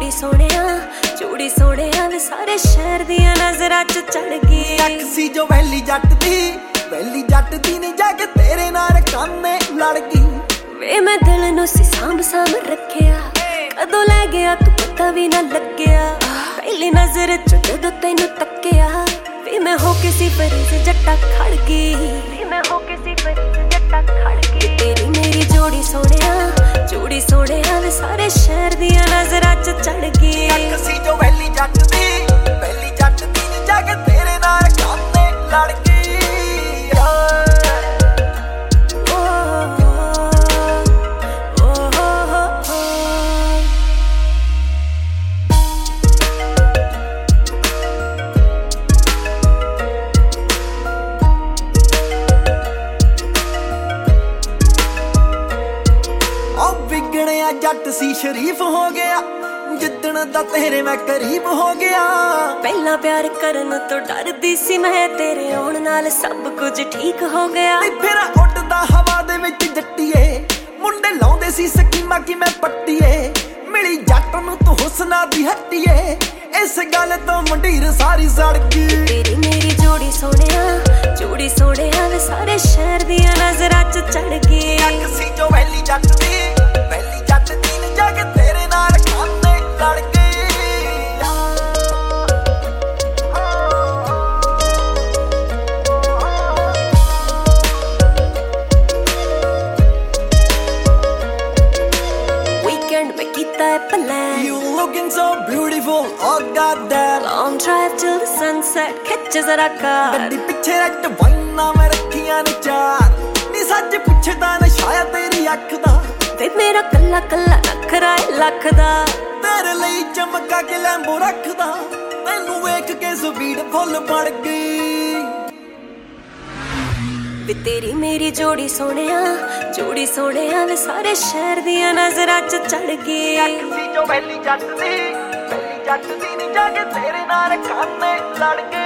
ਜੋੜੀ ਸੋਹਣਿਆ ਵੇ ਸਾਰੇ ਸ਼ਹਿਰ ਦੀਆਂ ਨਜ਼ਰਾਂ ਚ ਚੜ ਗਈ। ਅੱਖ ਸੀ ਜੋ ਵੈਲੀ ਜੱਟ ਦੀ ਨੀ ਜਾ ਕੇ ਤੇਰੇ ਨਾਲ ਕਾਨੇ ਲੜ ਗਈ। ਵੇ ਮੈਂ ਦਿਲ ਨੂੰ ਸੀ ਸਾਂਭ ਰੱਖਿਆ, ਕਦੋਂ ਲੈ ਗਿਆ ਤੂੰ ਪਤਾ ਵੀ ਨਾ ਲੱਗਿਆ। ਪਹਿਲੀ ਨਜ਼ਰ ਚ ਜਦੋਂ ਤੈਨੂੰ ਤੱਕਿਆ, ਵੇ ਮੈਂ ਹੋ ਕੇ ਸੀ ਫਰੀਜ਼ ਜੱਟਾ ਖੜ ਗਈ। ਤੇਰੀ ਮੇਰੀ ਜੋੜੀ ਸੋਹਣਿਆ ਵੇ ਸਾਰੇ ਸ਼ਹਿਰ ਦੀਆਂ ਨਜ਼ਰਾਂ ਚ ਚੜ ਗਈ। ਅੱਖ ਸੀ ਜੋ ਵੈਲੀ ਜੱਟ ਦੀ ਨੀ ਜਾ ਕੇ ਤੇਰੇ ਨਾਲ ਕਾਨੇ ਲੜ ਗਈ। ਵਿਗੜਿਆ ਜੱਟ ਸੀ ਸ਼ਰੀਫ ਹੋ ਗਿਆ, ਜਿੱਦਣ ਦਾ ਤੇਰੇ ਮੈਂ ਕਰੀਬ ਹੋ ਗਿਆ। ਪਹਿਲਾਂ ਪਿਆਰ ਕਰਨ ਤੋਂ ਡਰਦੀ ਸੀ ਮੈਂ, ਤੇਰੇ ਆਉਣ ਨਾਲ ਸਭ ਕੁਝ ਠੀਕ ਹੋ ਗਿਆ। ਤੇ ਫਿਰ ਉੱਡਦਾ ਹਵਾ ਦੇ ਵਿੱਚ ਜੱਟੀਏ, ਮੁੰਡੇ ਲਾਉਂਦੇ ਸੀ ਸਕੀਮਾਂ ਕਿ ਮੈਂ ਪੱਟੀਏ। ਮਿਲੀ ਜੱਟ ਨੂੰ ਤੂੰ ਹੁਸਨਾ ਦੀ ਹੱਟੀਏ, ਇਸ ਗੱਲ ਤੋਂ ਮੰਡੀਰ ਸਾਰੀ ਸੜ ਗਈ। ਤੇਰੀ ਮੇਰੀ ਜੋੜੀ ਸੋਹਣਿਆ ਵੇ ਸਾਰੇ ਸ਼ਹਿਰ ਦੀਆਂ ਨਜ਼ਰਾਂ ਚ ਚੜ ਗਈ। ਅੱਖ ਸੀ ਜੋ ਵੈਲੀ ਜੱਟ ਦੀ ਨੀ ਜਾ ਕੇ ਤੇਰੇ ਨਾਲ ਕਾਨੇ ਲੜ ਗਈ। Weekend ਮੈਂ ਕੀਤਾ ਹੈ plan, You looking so beautiful, oh goddamn. long drive till the sunset, ਖਿੱਚ ਜ਼ਰਾ ਕਾਰ। ਗੱਡੀ ਪਿੱਛੇ ਰੱਟ ਵਾਈਨਾਂ ਮੈਂ ਰੱਖੀਆਂ ਨੇ ਚਾਰ, ਨੀ ਸੱਚ ਪੁੱਛਦਾ ਨਸ਼ਾ ਤੇਰੀ ਅੱਖ ਦਾ। ਵੇ ਮੇਰਾ ਕੱਲਾ ਨਖਰਾ ਲੱਖ ਦਾ, ਤੇਰੇ ਲਈ ਚਮਕਾ ਕੇ ਲੈਂਬੋ ਰੱਖਦਾ। ਤੈਨੂੰ ਵੇਖ ਕੇ ਸਪੀਡ ਫੁੱਲ ਬਣ ਗਈ। ਵੇ ਤੇਰੀ ਮੇਰੀ ਜੋੜੀ ਸੋਹਣਿਆ ਵੇ ਸਾਰੇ ਸ਼ਹਿਰ ਦੀਆਂ ਨਜ਼ਰਾਂ ਚ ਚੜ ਗਈ। ਅੱਖ ਸੀ ਜੋ ਵੈਲੀ ਜੱਟ ਦੀ ਨੀ ਜਾ ਕੇ ਤੇਰੇ ਨਾਲ ਕਾਨੇ ਲੜ ਗਈ।